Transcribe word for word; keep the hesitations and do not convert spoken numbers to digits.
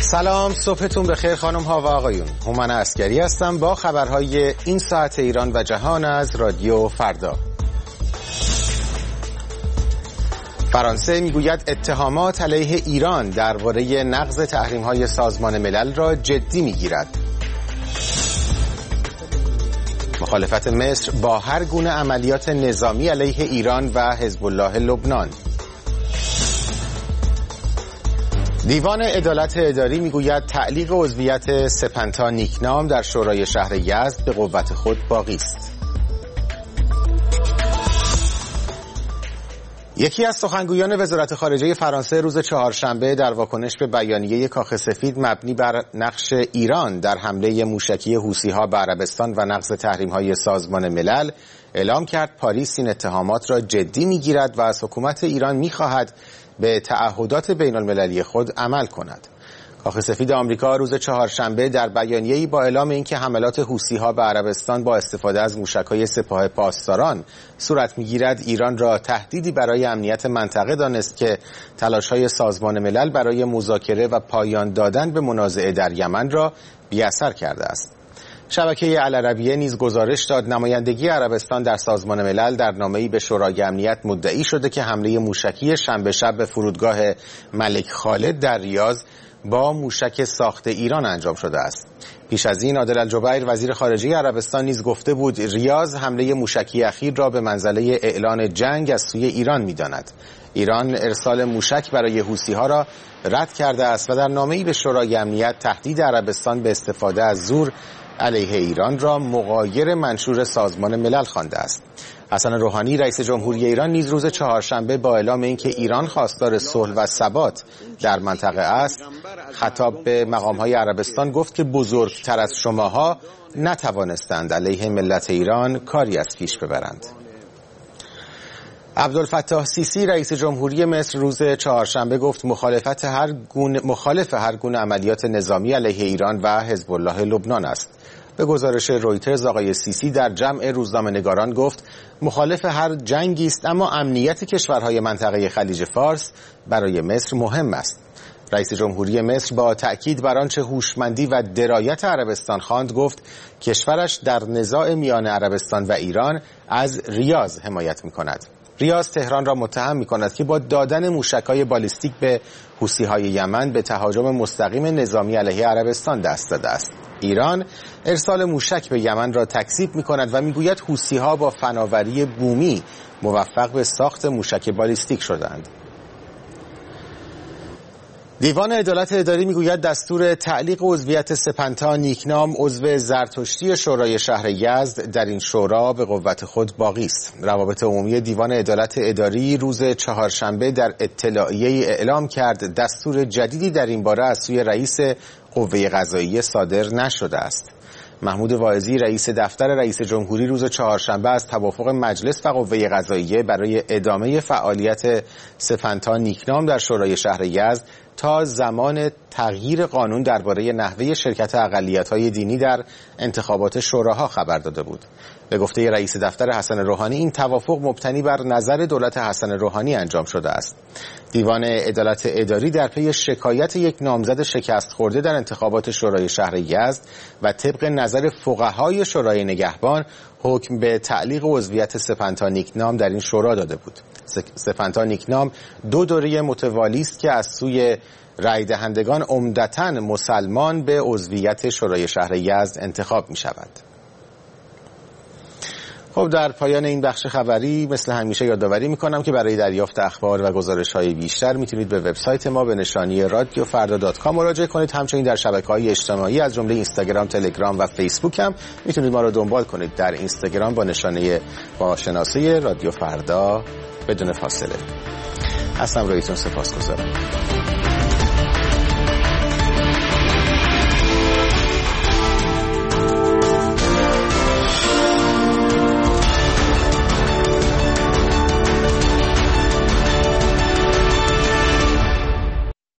سلام، صبحتون بخیر خانم ها و آقایون. هومن عسکری هستم با خبرهای این ساعت ایران و جهان از رادیو فردا. فرانسه میگوید اتهامات علیه ایران درباره نقض تحریم‌های سازمان ملل را جدی میگیرد. مخالفت مصر با هر گونه عملیات نظامی علیه ایران و حزب الله لبنان. دیوان عدالت اداری میگوید تعلیق عضویت سپنتا نیکنام در شورای شهر یزد به قوت خود باقی است. یکی از سخنگویان وزارت خارجه فرانسه روز چهارشنبه در واکنش به بیانیه کاخ سفید مبنی بر نقش ایران در حمله موشکی حوثی‌ها به عربستان و نقض تحریم‌های سازمان ملل اعلام کرد پاریس این اتهامات را جدی می‌گیرد و از حکومت ایران می‌خواهد به تعهدات بین‌المللی خود عمل کند. کاخ سفید آمریکا روز چهارشنبه در بیانیه‌ای با اعلام اینکه حملات حوثی‌ها به عربستان با استفاده از موشک‌های سپاه پاسداران صورت می‌گیرد، ایران را تهدیدی برای امنیت منطقه دانست که تلاش‌های سازمان ملل برای مذاکره و پایان دادن به منازعه در یمن را بی‌اثر کرده است. شبکه العربیه نیز گزارش داد نمایندگی عربستان در سازمان ملل در نامه‌ای به شورای امنیت مدعی شده که حمله موشکی شنبه شب به فرودگاه ملک خالد در ریاض با موشک ساخت ایران انجام شده است. پیش از این عادل الجبیر وزیر خارجه عربستان نیز گفته بود ریاض حمله موشکی اخیر را به منزله اعلان جنگ از سوی ایران می‌داند. ایران ارسال موشک برای حوثی‌ها را رد کرده است و در نامه‌ای به شورای امنیت تهدید عربستان به استفاده از زور علیه ایران را مغایر منشور سازمان ملل خوانده است. حسن روحانی رئیس جمهوری ایران نیز روز چهارشنبه با اعلام اینکه ایران خواستار صلح و ثبات در منطقه است، خطاب به مقام‌های عربستان گفت که بزرگتر از شماها نتوانستند علیه ملت ایران کاری از پیش ببرند. عبدالفتاح سیسی رئیس جمهوری مصر روز چهارشنبه گفت مخالفت هر گونه مخالف هر گونه عملیات نظامی علیه ایران و حزب الله لبنان است. به گزارش رویترز آقای سیسی در جمع روزنامه‌نگاران گفت مخالف هر جنگی است، اما امنیت کشورهای منطقه خلیج فارس برای مصر مهم است. رئیس جمهوری مصر با تأکید بر آنچه هوشمندی و درایت عربستان خواند گفت کشورش در نزاع میان عربستان و ایران از ریاض حمایت می‌کند. ریاض تهران را متهم می‌کند که با دادن موشک‌های بالیستیک به حوثی‌های یمن به تهاجم مستقیم نظامی علیه عربستان دست داده است. ایران ارسال موشک به یمن را تکذیب می‌کند و می‌گوید حوثی‌ها با فناوری بومی موفق به ساخت موشک بالیستیک شدند. دیوان عدالت اداری میگوید دستور تعلیق عضویت سپنتا نیکنام عضو زرتشتی شورای شهر یزد در این شورا به قوت خود باقی است. روابط عمومی دیوان عدالت اداری روز چهارشنبه در اطلاعیه اعلام کرد دستور جدیدی در این باره از سوی رئیس قوه قضاییه صادر نشده است. محمود واعظی رئیس دفتر رئیس جمهوری روز چهارشنبه از توافق مجلس و قوه قضاییه برای ادامه فعالیت سپنتا نیکنام در شورای شهر یزد تا زمان تغییر قانون درباره نحوه شرکت اقلیت‌های دینی در انتخابات شوراها خبر داده بود. به گفته رئیس دفتر حسن روحانی این توافق مبتنی بر نظر دولت حسن روحانی انجام شده است. دیوان عدالت اداری در پی شکایت یک نامزد شکست خورده در انتخابات شورای شهر یزد و طبق نظر فقهای شورای نگهبان حکم به تعلیق عضویت سپنتا نیکنام در این شورا داده بود. سپنتا نیکنام دو دوره متوالی است که از سوی رای دهندگان عمدتاً مسلمان به عضویت شورای شهر یزد انتخاب می شود. خب در پایان این بخش خبری مثل همیشه یادآوری میکنم که برای دریافت اخبار و گزارش‌های بیشتر میتونید به وبسایت ما به نشانی رادیو فردا دات کام مراجعه کنید. همچنین در شبکه‌های اجتماعی از جمله اینستاگرام، تلگرام و فیسبوک هم میتونید ما رو دنبال کنید. در اینستاگرام با نشانه با شناسه رادیو فردا بدون فاصله. هستم رویتون، سپاسگزارم.